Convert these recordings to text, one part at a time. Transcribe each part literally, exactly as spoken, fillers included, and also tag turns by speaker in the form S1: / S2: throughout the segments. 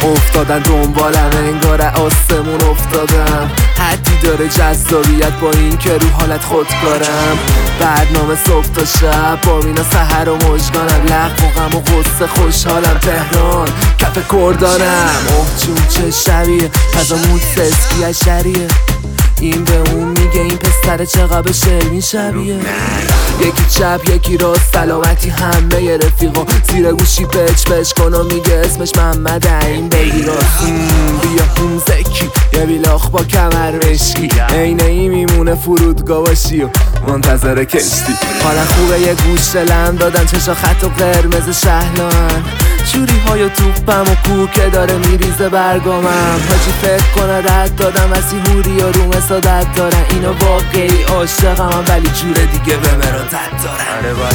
S1: افتادن دنبالم، انگار آسمون افتادم. حدی داره جذابیت با این که رو حالت خودکارم. برنامه صبح تا شب با مینا سحر و مژگانم، لغو و غم و غصه خوشحالم. تهران کف کردانم. اوه جون چه شبیه پزامون سسکی اشریه. این به اون میگه این پسر چقدر شلوین شبیه. یکی چپ یکی راست سلامتی همه رفیقا. زیر گوشی پچ پچ کن و میگه اسمش محمد این بگی راست. بیا اون زکی یه بیلاخ با کمر مشکی. عین ای میمونه فرودگاه باشی و منتظر کشتی. حالا خوبه یه گوش لم دادن چشا خط و قرمز شهلان. چوری های توپم و کوکه داره میریزه برگامم. حاجی فکر کنه رد دادم وسی هوری و روم سادت دارن. اینو واقعی عاشقم ولی جور دیگه به مراتت دارن. آره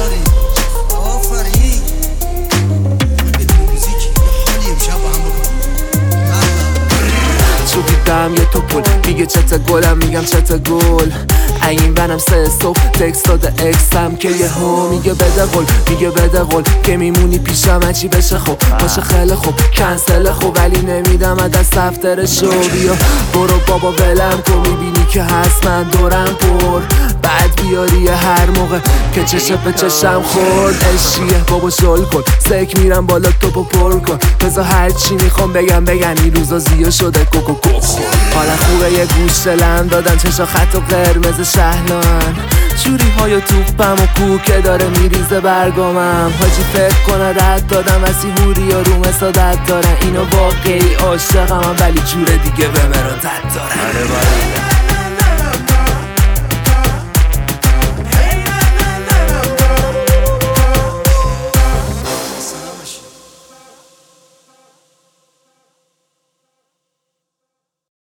S1: چو دیدم یه توپل میگه چته گلم، میگم چته گل. این برم سه صبح تکست داده اکسم که یه ها میگه بده قول، میگه بده قول که میمونی پیشم هچی بشه خب باشه خیلی خوب کنسل خوب ولی نمیدم از دست دفتر شو. بیا برو بابا ولم کن میبینی که هست من دورم پر. بعد بیاری هر موقع که چشه به چشم خورد. اشیه بابا شل کن سک میرم بالا توپو پر کن. بذار هرچی میخوام بگم بگن این روزا زیه شده کوکو کو خور. حالا خوبه یه گوش لم دادن چشا خط و قرمز شهلان. چوری های توپم و کوکه داره میریزه برگامم. حاجی فکر کنه رد دادم وسی هوری و روم سادت دارن. اینو واقعی عاشقم ولی جور دیگه به مراتت دارن.